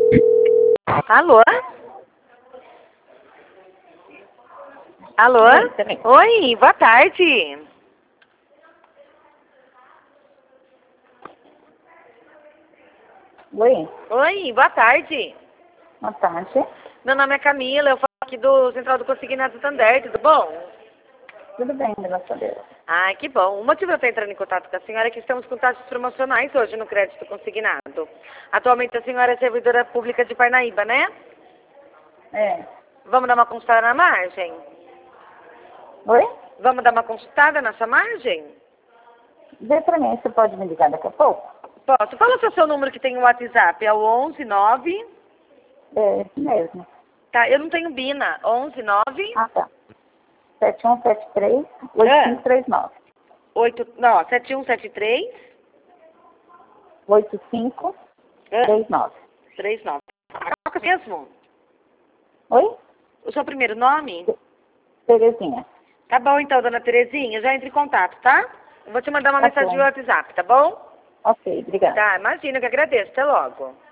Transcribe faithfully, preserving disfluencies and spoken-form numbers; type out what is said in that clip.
Alô? Alô? Oi, boa tarde. Oi, Oi, boa tarde. boa tarde. Meu nome é Camila, eu falo aqui do Central do Consignado Santander, tudo bom? Tudo bem, graças a Deus. Ai, que bom. O motivo de eu estar entrando em contato com a senhora é que estamos com taxas promocionais hoje no crédito consignado. Atualmente a senhora é servidora pública de Parnaíba, né? É. Vamos dar uma consultada na margem? Oi? Vamos dar uma consultada nessa margem? Vê pra mim, você pode me ligar daqui a pouco? Posso? Fala o seu número que tem o WhatsApp, é o onze nove... É, esse mesmo. Tá, eu não tenho Bina. onze nove... Ah, tá. sete um sete três, oito cinco três nove. oito, não, sete um sete três... oito cinco três nove. três nove. Qual que é mesmo? Oi? O seu primeiro nome? Terezinha. Tá bom então, dona Terezinha, já entre em contato, tá? Eu vou te mandar uma Tá mensagem bom. no WhatsApp, tá bom? Ok, obrigada. Tá, imagina, eu que agradeço. Até logo.